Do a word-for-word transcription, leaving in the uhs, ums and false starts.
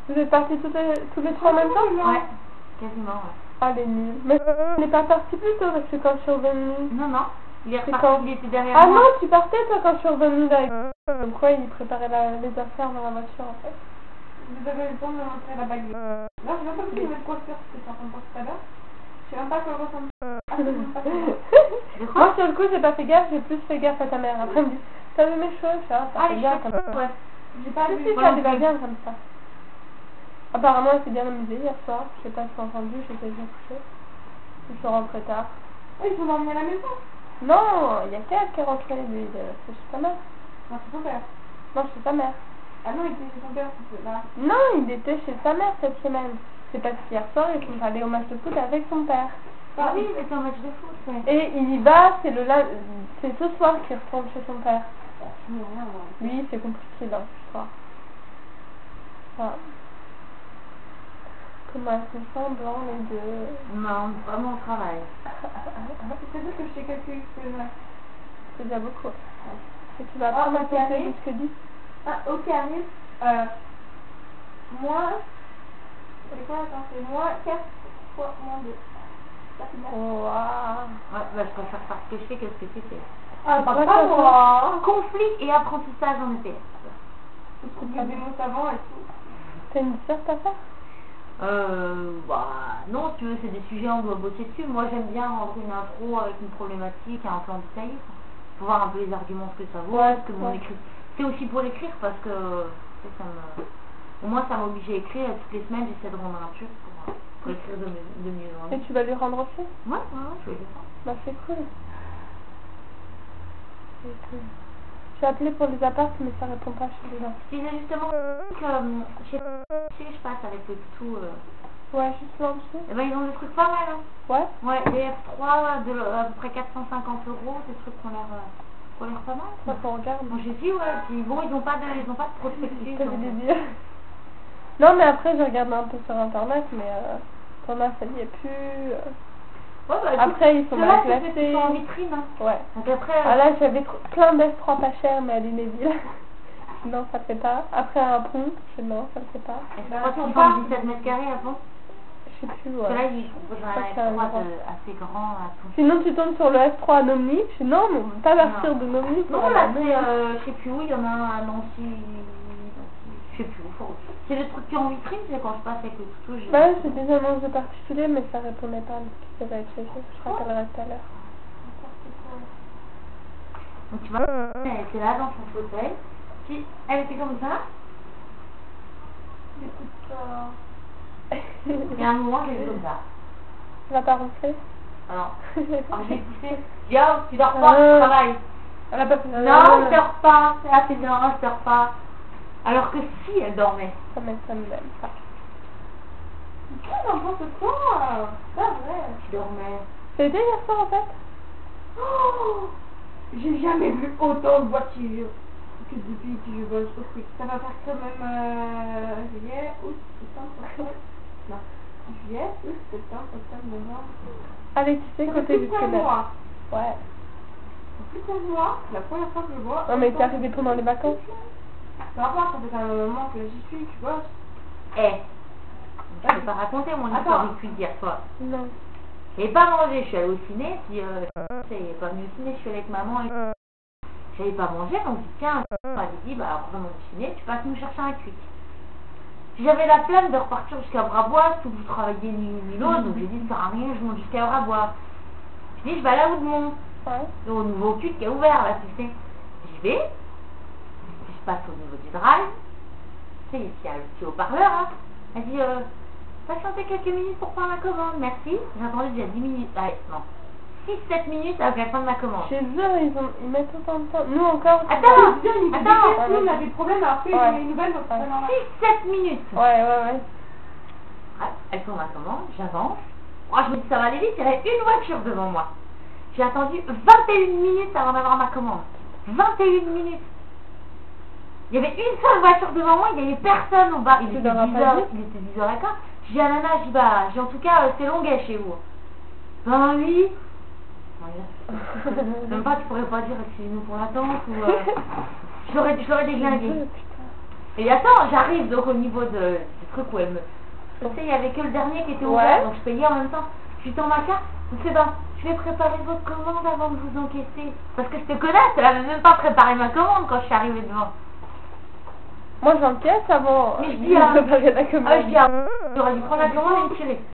Vous êtes partis tous les, tous les trois en même temps? Ouais, quasiment, ouais. Ah, les nuls. Mais on n'est pas parti plus tôt parce que quand je suis revenue... Non, non, il est reparti, quand... il était derrière ah moi. Ah non, tu partais toi quand je suis revenue là. Comme quoi, il préparait la, les affaires dans la voiture en fait. Vous avez eu le temps de montrer la bague. Là, je sais même pas si vous êtes coiffure, parce que c'est en train de voir tout à l'heure. Je sais même pas à quoi elle ressemble. Ah, c'est même pas ça. Moi, sur le coup, j'ai pas fait gaffe, j'ai plus fait gaffe à ta mère. Après, elle me dit, t'as vu mes cheveux? Ça, ça Ah, fait les bien cheveux, comme ça. ouais. J'ai pas vu. Si, ça lui va bien comme ça. Apparemment, elle s'est bien amusée hier soir. Je sais pas si t'as entendu, j'étais bien couchée. Ils sont rentrés tard. Ah, ils sont dormis à la maison? Non, il y a qu'elle qui est rentrée, lui. C'est chez ta mère. Non, c'est son père. Non, chez ta mère. Ah non, il était chez son père, c'est là. Non, il était chez sa mère cette semaine. C'est parce qu'hier soir, ils sont allés au match de foot avec son père. Ah oui, c'était un match de foot, ouais. Et il y va, c'est le la... c'est ce soir qu'il retourne chez son père. Non, rien à voir. Lui, c'est compliqué dans l'histoire. Voilà. Comment elles font semblant les deux? Non, vraiment au travail. C'est-à-dire que je t'ai calculé ce que j'ai. C'est déjà beaucoup. Et tu vas Ah, prendre ok, un peu allez. jusque dix. Ah, ok, arrive. Euh, moins. C'est quoi, attends, c'est moins quatre fois moins deux. Ça fait bien. Oh, waouh. Ouais, bah je préfère faire ce que je fais que ce que tu fais. Ah, pas pas pas ça, moi. Conflit et apprentissage en E P S. Je trouve des mots savants et tout. T'as une disserte à faire? Euh, bah, non, si tu veux, c'est des sujets, on doit bosser dessus. Moi, j'aime bien rendre une intro avec une problématique et un plan détaillé. Pour voir un peu les arguments, ce que ça vaut, Ouais, ce que mon ouais. écrit. C'est aussi pour l'écrire parce que, tu sais, ça me... Au moins, ça m'oblige à écrire et toutes les semaines, j'essaie de rendre un truc pour, pour écrire de, mieux- de mieux. Et Ouais, tu vas lui rendre aussi? ouais, ouais, je vais le faire. Bah, c'est cool. C'est cool. J'ai appelé pour les apparts, mais ça répond pas chez les gens. Je disais justement que, euh, je sais pas si je passe avec le tout. Euh, Ouais, juste là en dessous. eh ben, ils ont des trucs pas mal, hein. Ouais? Ouais, des F trois de à peu près quatre cent cinquante euros, des trucs qui ont l'air euh, qui ont l'air pas mal. Moi, qu'on regarde. Bon, j'ai dit, ouais, puis bon, ils ont pas de, ils ont pas de prospectus. T'as donc, vu euh, des yeux. Non, mais après, j'ai regardé un peu sur internet, mais euh, t'en as, ça y est plus. euh. Ouais, bah, écoute, Après, ils sont ceux-là, mal c'est ceux qui classés. sont en vitrine, hein. Ouais. Donc après, Ah là, j'avais tr- plein d'F trois pas chers, mais à Lunéville. Non, ça le fait pas. Après, un pont, je non, ça le fait pas. F Bah, trois si on soixante-dix-sept mètres carrés avant. Je sais plus, Parce que là, ouais. ils proposent Je crois que c'est un un F trois grand. de- assez grand à tout. Sinon, tu tombes sur le F trois à Nomni. Je dis non, mais on veut pas partir de Nomni. pour Non, aller là, à c'est, Nomni. euh, je sais plus où, il y en a un à Nancy, je sais plus où. faut- C'est le truc qui est en vitrine, c'est quand je passe avec le couteau. je- Ouais, j'ai des annonces de particuliers, mais ça répondait pas à ce qui devait être chez eux. Je rappellerai tout à l'heure. Donc tu vois, elle était là dans son fauteuil. Si elle était comme ça, Écoute, euh... et à un moment, je l'ai vu comme ça. Tu vas pas ronfler? Alors, alors j'ai poussé. Yo, tu dors pas, tu travailles. Elle a pas fait. Non, je dors pas. Ah, c'est non, je dors pas. Alors que si, elle dormait. Ça m'étonne même pas. Quel n'importe quoi. C'est pas vrai. Tu dormais. C'était hier soir en fait? Oh, j'ai jamais vu autant de voitures que depuis que je bosse au fric. Ça va faire quand même euh, juillet, août, septembre, octobre. Non, juillet, août, septembre, octobre, novembre. Allez, tu sais, Ça fait côté plus du qu'un Québec. mois. Ouais. Plus qu'un mois, la première fois que je vois. Non, mais t'es arrivé pendant les vacances? Peu importe, ça fait quand même un moment que j'y suis, tu bosses. Eh, je peux pas raconter mon histoire Attends. du cul d'hier soir. Non. J'ai pas mangé, je suis allée au ciné, puis euh, je suis pas venue au ciné, je suis allée avec maman et j'avais pas mangé, donc tiens, on m'avait dit, bah après mon ciné, tu passes nous chercher un quick. J'avais la flemme de repartir jusqu'à Brabois, tout vous travaillez ni l'une ni l'autre, donc j'ai dit, ça sert à rien, je monte jusqu'à Brabois. Je dis, je vais aller à Oudemont, Ouais. au nouveau quick qui est ouvert là, tu sais. J'y vais, je passe au niveau du drive, tu sais, il y a le petit haut-parleur, hein. Elle dit, euh, patientez quelques minutes pour prendre la commande, merci. J'ai attendu déjà dix minutes, ah, non, six sept minutes avant la fin de ma commande. Chez eux, ils, ont... ils mettent autant de temps. Nous encore. c'est Attends, pas- Bien, il attends, nous on a des problèmes alors qu'il y Ouais. a une nouvelle, donc c'est Ouais. pas normal. six sept minutes. Ouais, ouais, ouais. Ah, elle tourne ma commande, j'avance. Oh, je me dis ça va aller vite, il y avait une voiture devant moi. J'ai attendu vingt et une minutes avant d'avoir ma commande. vingt et une minutes. Il y avait une seule voiture devant moi, il n'y avait personne au bar. Il Tu était leur as dix pas heures, dit? il était dix heures quinze. J'ai dit à Nana, je dis bah, j'ai en tout cas, euh, c'est longuet chez vous. Ben oui. Même pas, tu pourrais pas dire excusez-nous pour l'attente ou. Euh, je l'aurais je l'aurais déglingué. Putain. Et attends, j'arrive donc au niveau de, de ce truc où elle me... Tu sais, il y avait que le dernier qui était Ouais. ouvert, donc je payais en même temps. Je lui tends ma carte, elle me fait, ben, je vais préparer votre commande avant de vous encaisser. Parce que je te connais, elle avait même pas préparé ma commande quand je suis arrivée devant. Moi j'encaisse avant Mais je de dis à... préparer la commande. Ah, je dis à... J'aurais dû prendre la commande et me tirer.